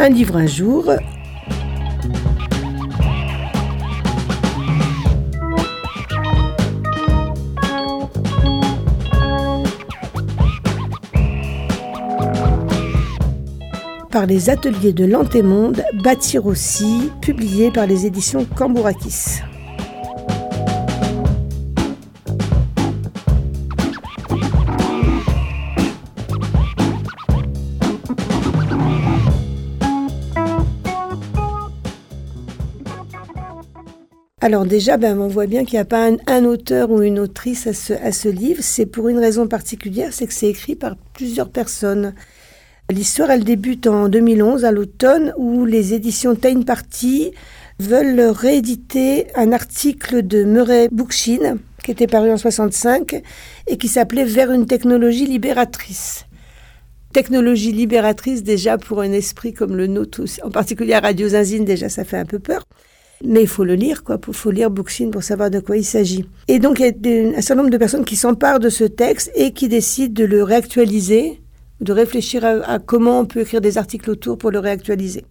Un livre un jour. Par les ateliers de l'Antémonde, Bâtir aussi, publié par les éditions Cambourakis. Alors déjà, on voit bien qu'il n'y a pas un auteur ou une autrice à ce livre. C'est pour une raison particulière, c'est que c'est écrit par plusieurs personnes. L'histoire, elle débute en 2011, à l'automne, où les éditions Tain Party veulent rééditer un article de Murray Bookchin, qui était paru en 1965, et qui s'appelait « Vers une technologie libératrice ». Technologie libératrice, déjà, pour un esprit comme le nôtre, en particulier à Radio Zinzine, déjà, ça fait un peu peur. Mais il faut le lire, il faut lire Bookchin pour savoir de quoi il s'agit. Et donc, il y a un certain nombre de personnes qui s'emparent de ce texte et qui décident de le réactualiser, de réfléchir à comment on peut écrire des articles autour pour le réactualiser.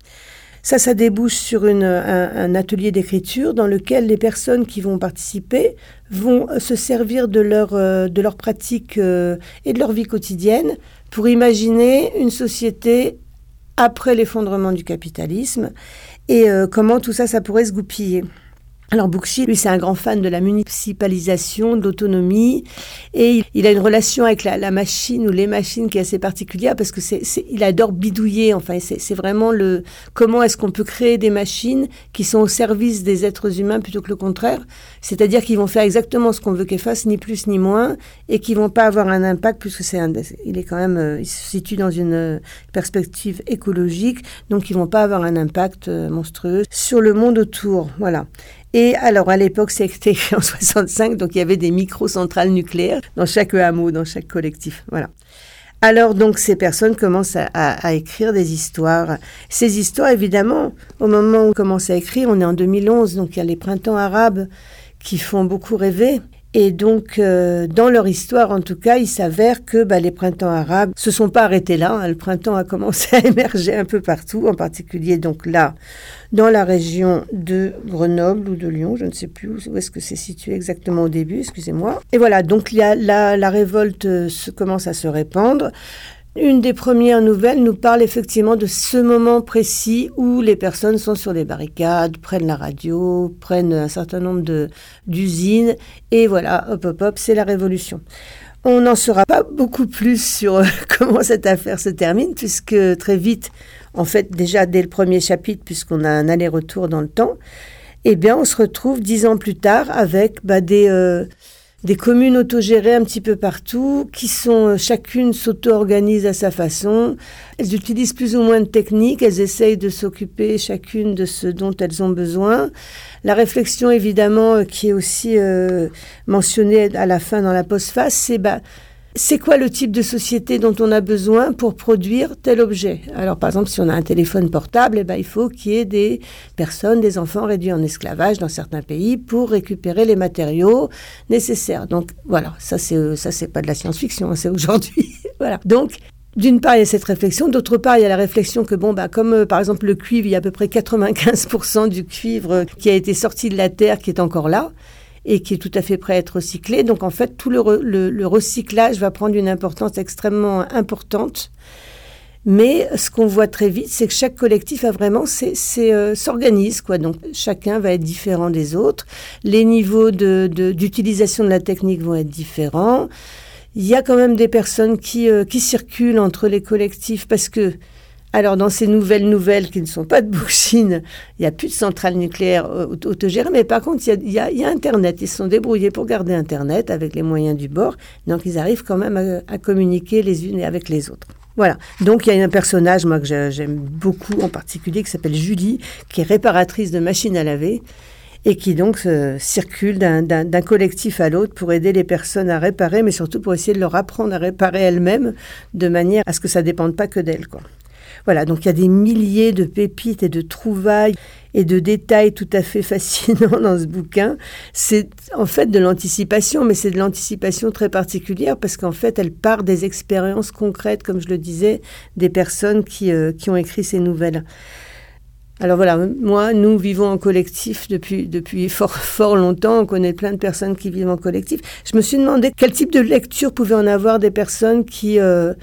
Ça débouche sur un atelier d'écriture dans lequel les personnes qui vont participer vont se servir de leur pratique et de leur vie quotidienne pour imaginer une société après l'effondrement du capitalisme et comment tout ça pourrait se goupiller. Alors Bookchin, lui, c'est un grand fan de la municipalisation, de l'autonomie, et il a une relation avec la machine ou les machines qui est assez particulière parce que il adore bidouiller. Enfin, c'est vraiment comment est-ce qu'on peut créer des machines qui sont au service des êtres humains plutôt que le contraire. C'est-à-dire qu'ils vont faire exactement ce qu'on veut qu'elles fassent, ni plus ni moins, et qui vont pas avoir un impact puisque il se situe dans une perspective écologique, donc ils vont pas avoir un impact monstrueux sur le monde autour. Voilà. Et alors, à l'époque, c'était écrit en 65, donc il y avait des micro-centrales nucléaires dans chaque hameau, dans chaque collectif. Voilà. Alors, donc, ces personnes commencent à écrire des histoires. Ces histoires, évidemment, au moment où on commence à écrire, on est en 2011, donc il y a les printemps arabes qui font beaucoup rêver. Et donc, dans leur histoire, en tout cas, il s'avère que les printemps arabes se sont pas arrêtés là. Le printemps a commencé à émerger un peu partout, en particulier donc là, dans la région de Grenoble ou de Lyon, je ne sais plus où est-ce que c'est situé exactement au début, excusez-moi. Et voilà, donc la révolte commence à se répandre. Une des premières nouvelles nous parle effectivement de ce moment précis où les personnes sont sur les barricades, prennent la radio, prennent un certain nombre d'usines, et voilà, hop, c'est la révolution. On n'en saura pas beaucoup plus sur comment cette affaire se termine, puisque très vite, en fait, déjà dès le premier chapitre, puisqu'on a un aller-retour dans le temps, on se retrouve 10 ans plus tard avec des communes autogérées un petit peu partout, qui sont chacune s'auto-organise à sa façon. Elles utilisent plus ou moins de techniques, elles essayent de s'occuper chacune de ce dont elles ont besoin. La réflexion, évidemment, qui est aussi mentionnée à la fin dans la postface, c'est quoi le type de société dont on a besoin pour produire tel objet? Alors, par exemple, si on a un téléphone portable, il faut qu'il y ait des personnes, des enfants réduits en esclavage dans certains pays pour récupérer les matériaux nécessaires. Donc, voilà, ça c'est pas de la science-fiction, c'est aujourd'hui. Voilà. Donc, d'une part, il y a cette réflexion. D'autre part, il y a la réflexion que, comme par exemple le cuivre, il y a à peu près 95% du cuivre qui a été sorti de la terre qui est encore là, et qui est tout à fait prêt à être recyclé. Donc, en fait, tout le recyclage va prendre une importance extrêmement importante. Mais ce qu'on voit très vite, c'est que chaque collectif a vraiment s'organise, quoi. Donc, chacun va être différent des autres. Les niveaux d'utilisation de la technique vont être différents. Il y a quand même des personnes qui circulent entre les collectifs parce que, alors, dans ces nouvelles qui ne sont pas de Bookchin, il n'y a plus de centrales nucléaires autogérées, mais par contre, il y a Internet. Ils se sont débrouillés pour garder Internet avec les moyens du bord. Donc, ils arrivent quand même à communiquer les unes avec les autres. Voilà. Donc, il y a un personnage, moi, que j'aime beaucoup en particulier, qui s'appelle Julie, qui est réparatrice de machines à laver et qui donc circule d'un collectif à l'autre pour aider les personnes à réparer, mais surtout pour essayer de leur apprendre à réparer elles-mêmes de manière à ce que ça ne dépende pas que d'elles, quoi. Voilà, donc il y a des milliers de pépites et de trouvailles et de détails tout à fait fascinants dans ce bouquin. C'est en fait de l'anticipation, mais c'est de l'anticipation très particulière parce qu'en fait, elle part des expériences concrètes, comme je le disais, des personnes qui ont écrit ces nouvelles. Alors voilà, nous vivons en collectif depuis fort longtemps. On connaît plein de personnes qui vivent en collectif. Je me suis demandé quel type de lecture pouvaient en avoir des personnes qui elles,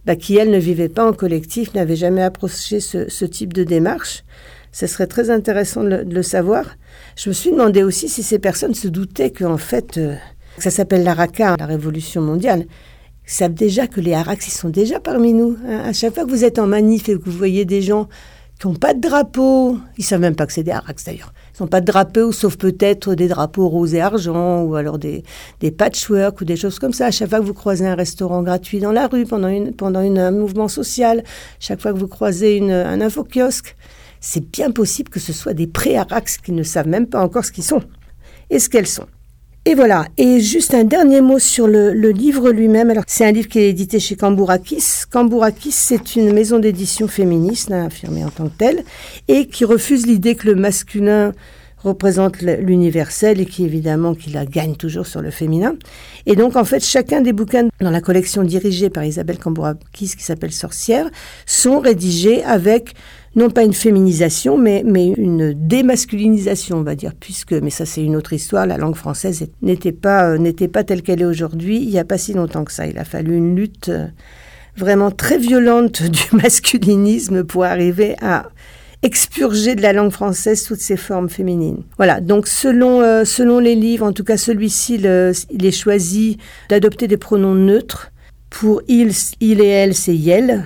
ne vivaient pas en collectif, n'avaient jamais approché ce type de démarche. Ce serait très intéressant de le savoir. Je me suis demandé aussi si ces personnes se doutaient qu'en fait, ça s'appelle l'Araka, la Révolution mondiale. Ils savent déjà que les Araks, ils sont déjà parmi nous. À chaque fois que vous êtes en manif et que vous voyez des gens qui n'ont pas de drapeau, ils ne savent même pas que c'est des Araks d'ailleurs. Ils n'ont pas de drapeau, sauf peut-être des drapeaux rose et argent, ou alors des patchwork ou des choses comme ça. À chaque fois que vous croisez un restaurant gratuit dans la rue, pendant un mouvement social, chaque fois que vous croisez un infokiosque, c'est bien possible que ce soit des pré-Araks qui ne savent même pas encore ce qu'ils sont et ce qu'elles sont. Et voilà. Et juste un dernier mot sur le livre lui-même. Alors, c'est un livre qui est édité chez Cambourakis. Cambourakis, c'est une maison d'édition féministe, affirmée en tant que telle, et qui refuse l'idée que le masculin représente l'universel et qui la gagne toujours sur le féminin. Et donc, en fait, chacun des bouquins dans la collection dirigée par Isabelle Cambourakis, qui s'appelle Sorcière, sont rédigés avec non pas une féminisation, mais une démasculinisation, on va dire, mais ça c'est une autre histoire, la langue française n'était pas telle qu'elle est aujourd'hui, il n'y a pas si longtemps que ça. Il a fallu une lutte vraiment très violente du masculinisme pour arriver à expurger de la langue française toutes ces formes féminines. Voilà, donc selon les livres, en tout cas celui-ci, il est choisi d'adopter des pronoms neutres. Pour il et elle, c'est yel.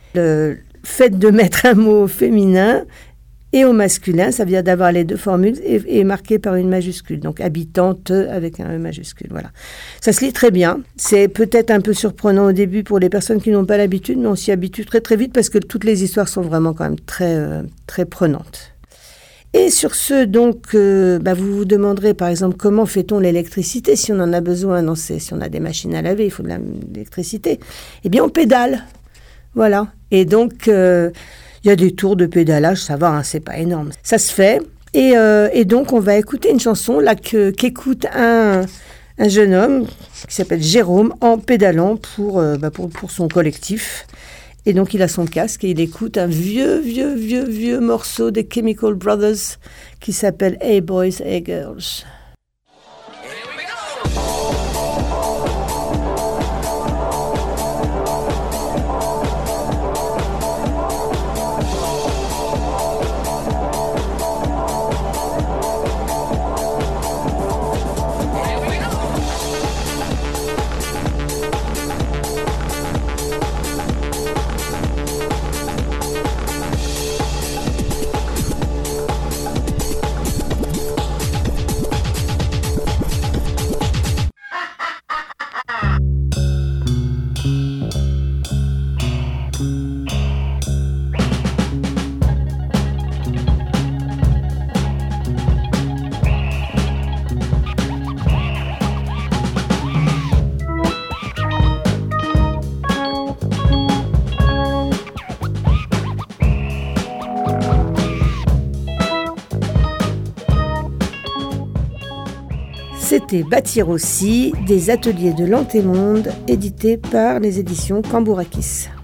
Le fait de mettre un mot au féminin et au masculin, ça veut dire d'avoir les deux formules et marqué par une majuscule. Donc habitante avec un E majuscule, voilà. Ça se lit très bien. C'est peut-être un peu surprenant au début pour les personnes qui n'ont pas l'habitude, mais on s'y habitue très très vite parce que toutes les histoires sont vraiment quand même très, très prenantes. Et sur ce, donc, vous vous demanderez par exemple comment fait-on l'électricité si on en a besoin. Si on a des machines à laver, il faut de l'électricité. Eh bien, on pédale. Voilà. Et donc, il y a des tours de pédalage, ça va, c'est pas énorme. Ça se fait. Et donc, on va écouter une chanson là qu'écoute un jeune homme qui s'appelle Jérôme en pédalant pour son collectif. Et donc, il a son casque et il écoute un vieux morceau des Chemical Brothers qui s'appelle Hey Boys, Hey Girls. C'était Bâtir aussi, des ateliers de l'Antémonde, édités par les éditions Cambourakis.